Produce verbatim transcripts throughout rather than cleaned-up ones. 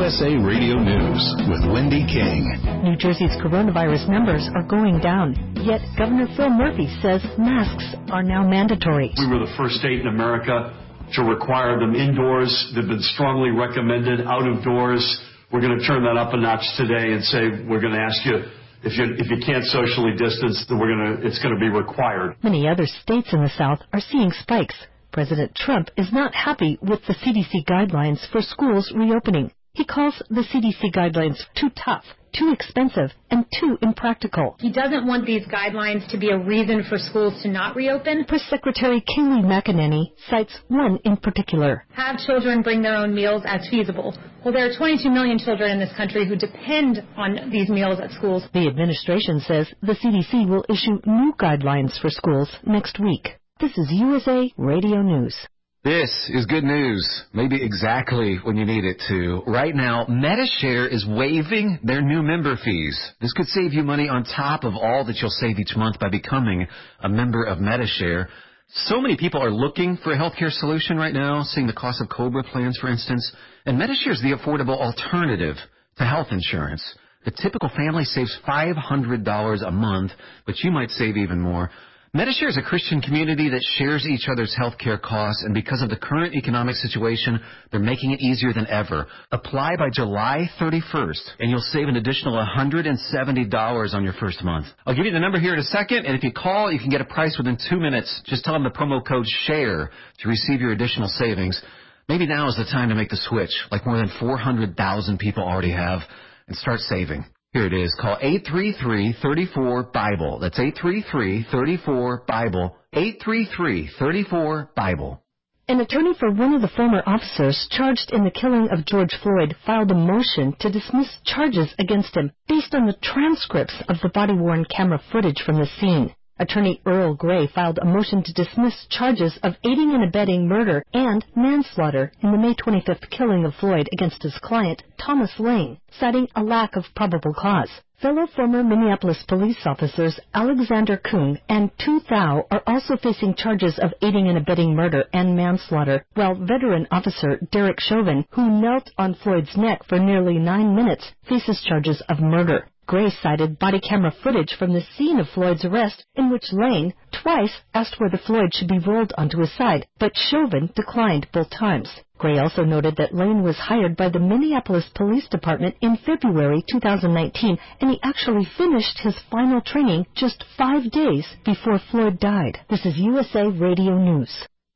U S A Radio News with Wendy King. New Jersey's coronavirus numbers are going down, yet Governor Phil Murphy says masks are now mandatory. We were the first state in America to require them indoors. They've been strongly recommended out of doors. We're going to turn that up a notch today and say we're going to ask you, if you if you can't socially distance, then we're going to it's going to be required. Many other states in the South are seeing spikes. President Trump is not happy with the C D C guidelines for schools reopening. He calls the C D C guidelines too tough, too expensive, and too impractical. He doesn't want these guidelines to be a reason for schools to not reopen. Press Secretary Kayleigh McEnany cites one in particular. Have children bring their own meals as feasible. Well, there are twenty-two million children in this country who depend on these meals at schools. The administration says the C D C will issue new guidelines for schools next week. This is U S A Radio News. This is good news, maybe exactly when you need it to. Right now, Medi-Share is waiving their new member fees. This could save you money on top of all that you'll save each month by becoming a member of Medi-Share. So many people are looking for a healthcare solution right now, seeing the cost of COBRA plans, for instance. And Medi-Share is the affordable alternative to health insurance. The typical family saves five hundred dollars a month, but you might save even more. Medi-Share is a Christian community that shares each other's health care costs, and because of the current economic situation, they're making it easier than ever. Apply by July thirty-first, and you'll save an additional one hundred seventy dollars on your first month. I'll give you the number here in a second, and if you call, you can get a price within two minutes. Just tell them the promo code SHARE to receive your additional savings. Maybe now is the time to make the switch, like more than four hundred thousand people already have, and start saving. Here it is. Call eight three three, three four, BIBLE. That's eight three three, three four, BIBLE. eight three three, three four, BIBLE. An attorney for one of the former officers charged in the killing of George Floyd filed a motion to dismiss charges against him based on the transcripts of the body-worn camera footage from the scene. Attorney Earl Gray filed a motion to dismiss charges of aiding and abetting murder and manslaughter in the May twenty-fifth killing of Floyd against his client, Thomas Lane, citing a lack of probable cause. Fellow former Minneapolis police officers Alexander Kuhn and Tu Thao are also facing charges of aiding and abetting murder and manslaughter, while veteran officer Derek Chauvin, who knelt on Floyd's neck for nearly nine minutes, faces charges of murder. Gray cited body camera footage from the scene of Floyd's arrest in which Lane twice asked whether Floyd should be rolled onto his side, but Chauvin declined both times. Gray also noted that Lane was hired by the Minneapolis Police Department in February two thousand nineteen, and he actually finished his final training just five days before Floyd died. This is U S A Radio News.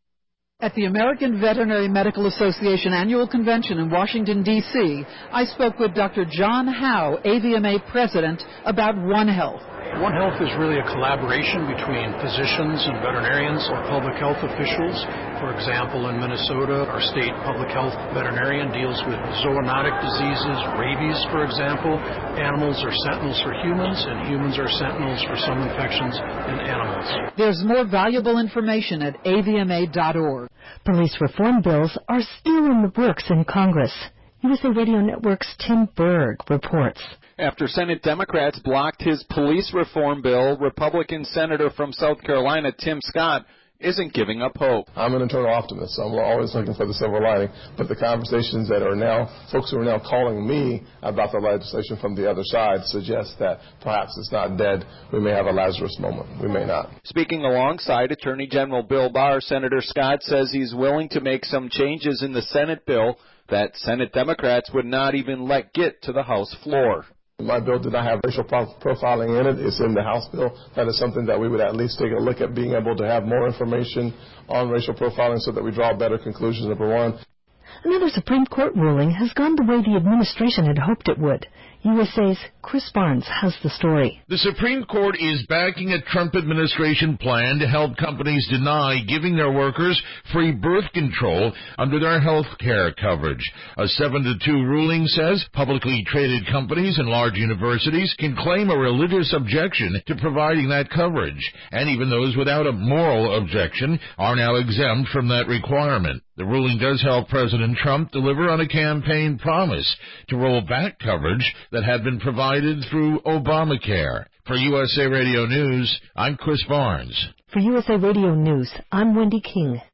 At the American Veterinary Medical Association Annual Convention in Washington, D C, I spoke with Doctor John Howe, A V M A President, about One Health. One Health is really a collaboration between physicians and veterinarians or public health officials. For example, in Minnesota, our state public health veterinarian deals with zoonotic diseases, rabies, for example. Animals are sentinels for humans, and humans are sentinels for some infections in animals. There's more valuable information at A V M A dot org. Police reform bills are still in the works in Congress. U S A Radio Network's Tim Berg reports. After Senate Democrats blocked his police reform bill, Republican Senator from South Carolina, Tim Scott, isn't giving up hope. I'm an eternal optimist, so I'm always looking for the silver lining. But the conversations that are now, folks who are now calling me about the legislation from the other side suggest that perhaps it's not dead. We may have a Lazarus moment. We may not. Speaking alongside Attorney General Bill Barr, Senator Scott says he's willing to make some changes in the Senate bill that Senate Democrats would not even let get to the House floor. My bill did not have racial profiling in it. It's in the House bill. That is something that we would at least take a look at, being able to have more information on racial profiling so that we draw better conclusions, number one. Another Supreme Court ruling has gone the way the administration had hoped it would. U S A's Chris Barnes has the story. The Supreme Court is backing a Trump administration plan to help companies deny giving their workers free birth control under their health care coverage. A seven to two ruling says publicly traded companies and large universities can claim a religious objection to providing that coverage, and even those without a moral objection are now exempt from that requirement. The ruling does help President Trump deliver on a campaign promise to roll back coverage that had been provided through Obamacare. For U S A Radio News, I'm Chris Barnes. For U S A Radio News, I'm Wendy King.